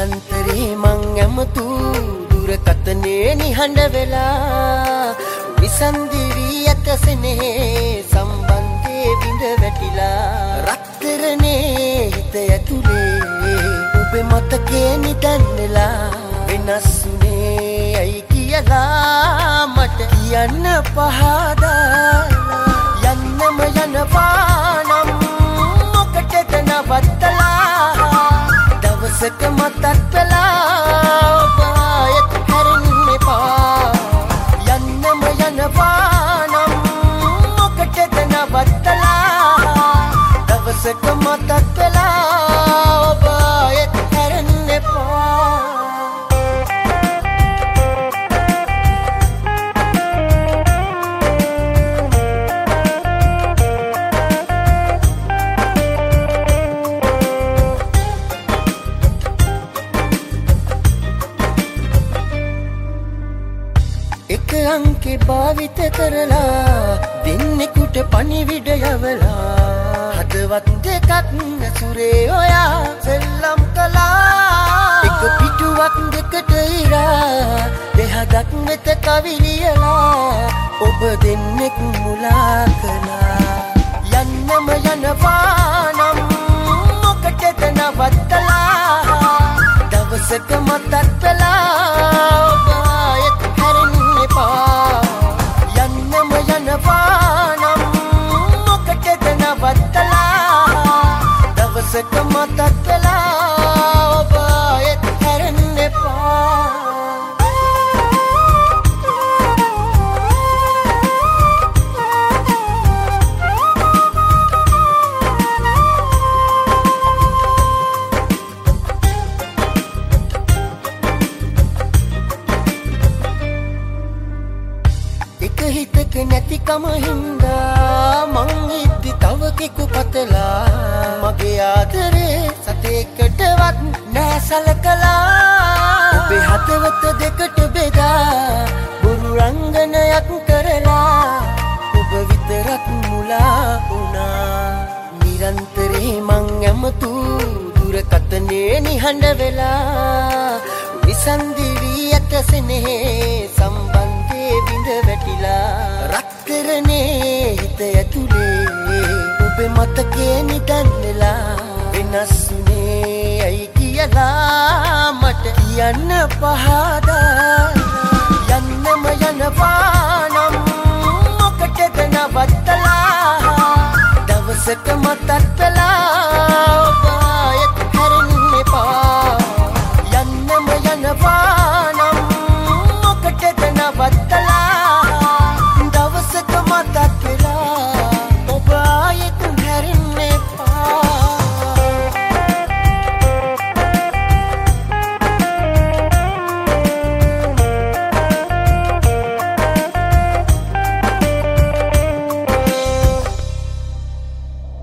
නිරන්තරේ මං ඇමතු දුරකථනේ නිහඬ වෙලා විසන්දි වී ඇත සෙනෙහේ සම්බන්ධේ විඳ වැටිලා රත්තරනේ හිත ඇතුලේ ඔබේ මතකේ නිදන්නලා වෙනස්ුනේ ඇයි කියලා මට කියන්න පහදලා යන්නම යන පානම් මොකටද නවත්තලා දවසක මතක් වෙලා ඔබ ආයෙත් හැරෙන්න එපා යන්නම යන පානම් මොකටද නවත්තලා දවසක මතක් වෙලා ඔබ ආයෙත් හැරෙන්න එපා එක අංකේ භාවිත කරලා දෙන්නෙකුට පණිවිඩ යවලා හදවත් දෙකක් ඇසුරේ ඔයා සෙල්ලම් කළා එක පිටුවක් දෙකට ඉරා දෙහදක් වෙත කවි ලියලා ඔබ දෙන්නෙක් මුලා කළා යන්නම යන පානම් මොකටද නවත්තලා දවසක මතක් වෙලා ඔබ ආයෙත් යන්නම යන පානම් මොකටද නවත්තලා දවසක මතක් වෙලා ඔබ ආයෙත් හැරෙන්න එපා හිතක නැතිකම හින්දා මං ඉද්දි තව කෙකු පතලා මගේ ආදරේ සතේකටවත් නෑ සලකලා ඔබේ හදවත දෙකට බෙදා බොරු රංගනයක් කරලා ඔබ විතරක් මුලා වුණා නිරන්තරේ මං ඇමතු දුරකථනේ නිහඬ වෙලා විසන්දි වී ඇත සෙනෙහේ සම්බන්ධේ විඳ වැටිලා රත්තරනේ හිත ඇතුලේ ඔබේ මතකේ නිදන්නලා වෙනස්ුනේ ඇයි කියලා මට කියන්න පහදලා යන්නම යන පානම් මොකටද නවත්තලා දවසක මතක්